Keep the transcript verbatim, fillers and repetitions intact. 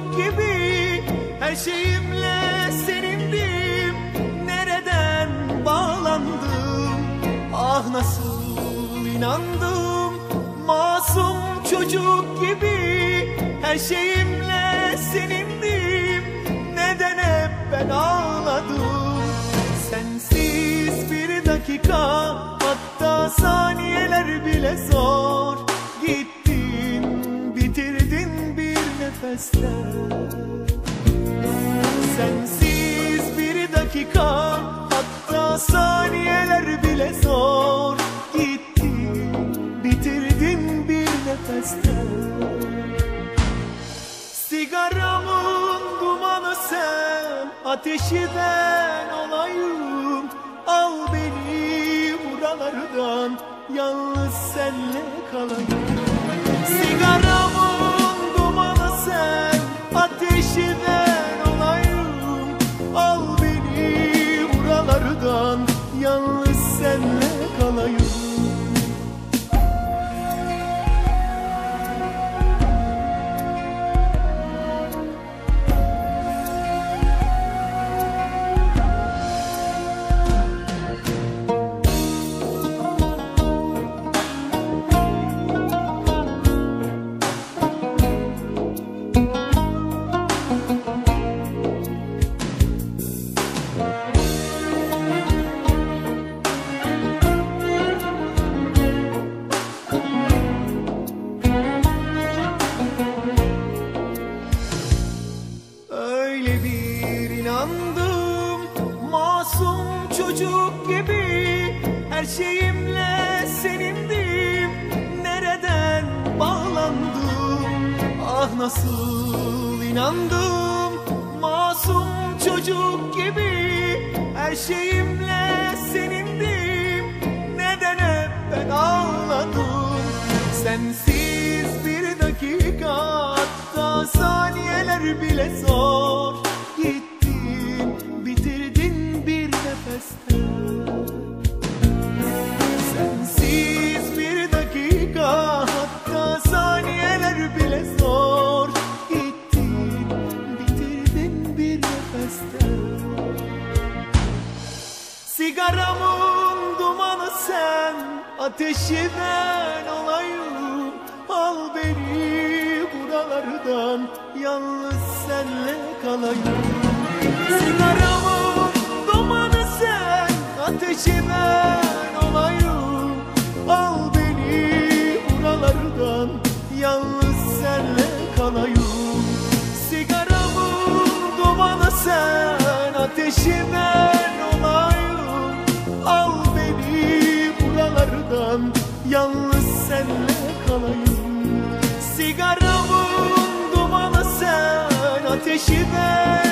çocuk gibi her şeyimle senindim. Nereden bağlandım, ah nasıl inandım. Masum çocuk gibi her şeyimle senindim. Neden hep ben ağladım? Sensiz bir dakika, hatta saniyeler bile zor. Gittin, bitirdin bir nefeste. Sensiz bir dakika, hatta saniyeler bile zor. Gittin, bitirdin bir nefeste. Sigaramın dumanı sen, ateşi ben olayım. Al beni buralardan, yalnız senle kalayım. Sigaramın dumanı sen, ateşi ben olayım. Al beni buralardan, yalnız senle kalayım. Masum çocuk gibi her şeyimle senindim. Nereden bağlandım, ah nasıl inandım. Masum çocuk gibi her şeyimle senindim. Neden hep ben ağladım? Sensiz bir dakika, hatta saniyeler bile zor. Gittin, bitirdin bir nefeste. Sensiz bir dakika, hatta saniyeler bile zor. Gittin, bitirdin bir nefeste. Sigaramın dumanı sen, ateşi ben olayım. Al beni buralardan, yalnız senle kalayım. Sigaramın dumanı sen, ateşi ben olayım. Al beni buralardan, yalnız senle kalayım. Sigaramın dumanı sen, ateşi ben olayım. Al beni buralardan, yalnız senle kalayım. Sigaramın dumanı sen, ateşi ben